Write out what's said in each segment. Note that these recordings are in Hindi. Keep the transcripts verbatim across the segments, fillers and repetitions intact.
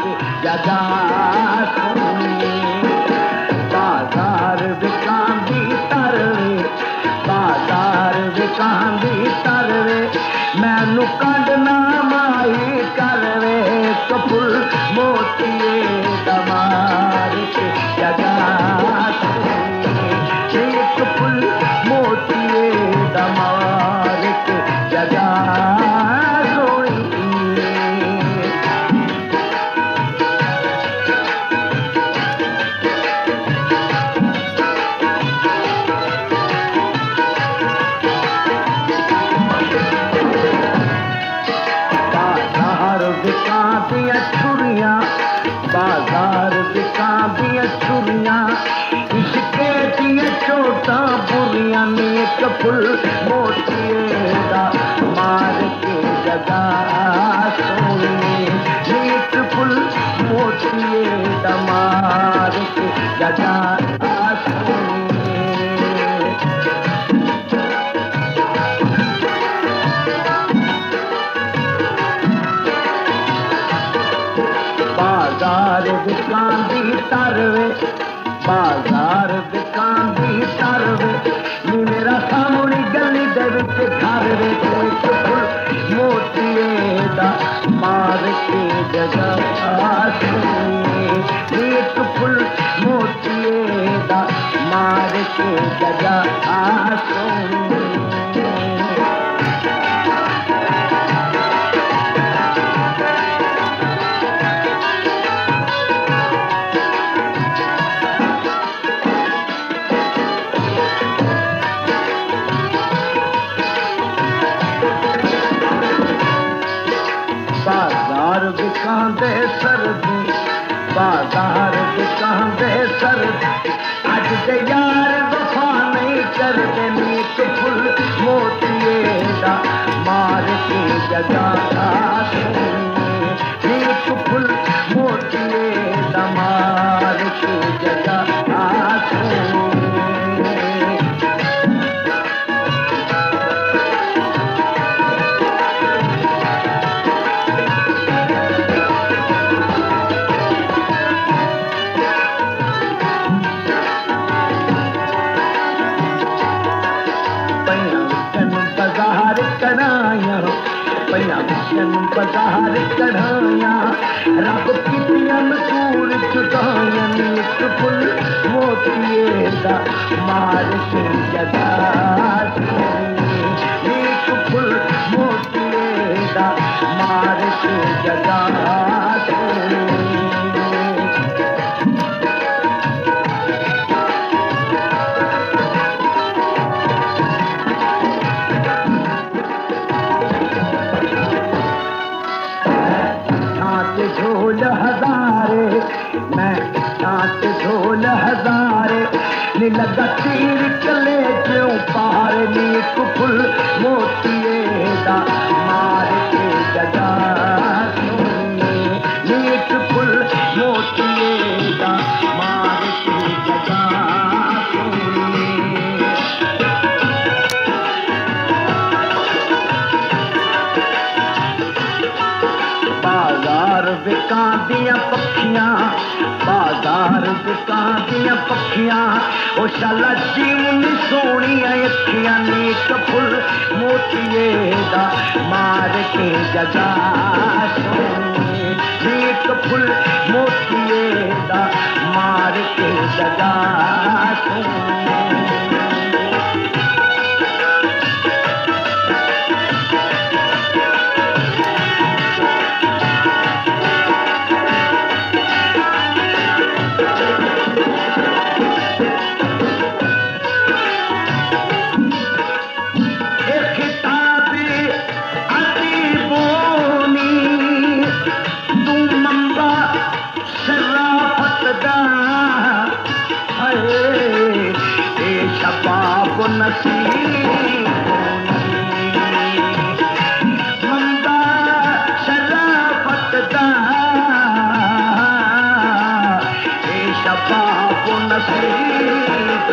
के जगा सोनी बाजार विकांदी तरवे बाजार विकांदी तरवे मैनू कंडना माई करवे कपुल मोतिए दमार के जगा सोनी कपुल मोतिए दमार के जगा बाजार बिकांदियां छुरियां इश्के दियां चोटां बुरियां नेक फुल मोतिए दा मार के जगा सोनी नेक फुल मोतिए दा मार के जगा सोनी बाजार विकांदी तरवे बाजार विकांदी तरवे नी मेरा सामने गली दे विच घर वे कोई फुल मोतिए दा मार के जगा सोनी एक फुल मोतिए दा मार के जगा सोनी बाजार बिकांदे सरदी बाजार बिकांदे सरदी अज दे यार वफा नहीं करदे नेक फुल मोतिए दा मार के जगा सोनी नेक फुल मोतिए दा मार के जगा सोनी बाजार कढ़ाया रब कितियां मसूर चुकाया नेक फुल मोतिए दा मार के जगा सोनी नेक फुल मोतिए दा मार के जगा सोनी झोल हजारे मैं नाच झोल हजारे नी लगा तीर कले क्यों पार नेक फुल मोतिए दा मार के जगा सोनी नेक फुल मोतिए दा मार के जगा सोनी बाजार विकांदियां पखियां बाजार विकांदियां पखियां ओ शाला जीवनी सोहणियां अखियां नेक फुल मोतिए दा मार के जगा सोनी नेक फुल मोतिए दा मार के जगा सोनी मंदा शराफत दा ए शबाब नसीब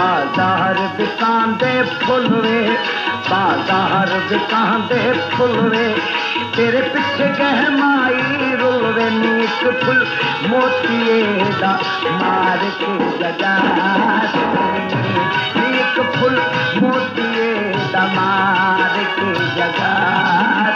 बाजार बिकांदे फुलवे, बाजार बिकांदे फुलवे, तेरे पिछे गहमाई रुलवे, नीक फुल मोतिए दा मार के जगा, नीक फुल मोतिए दा मार के जगा।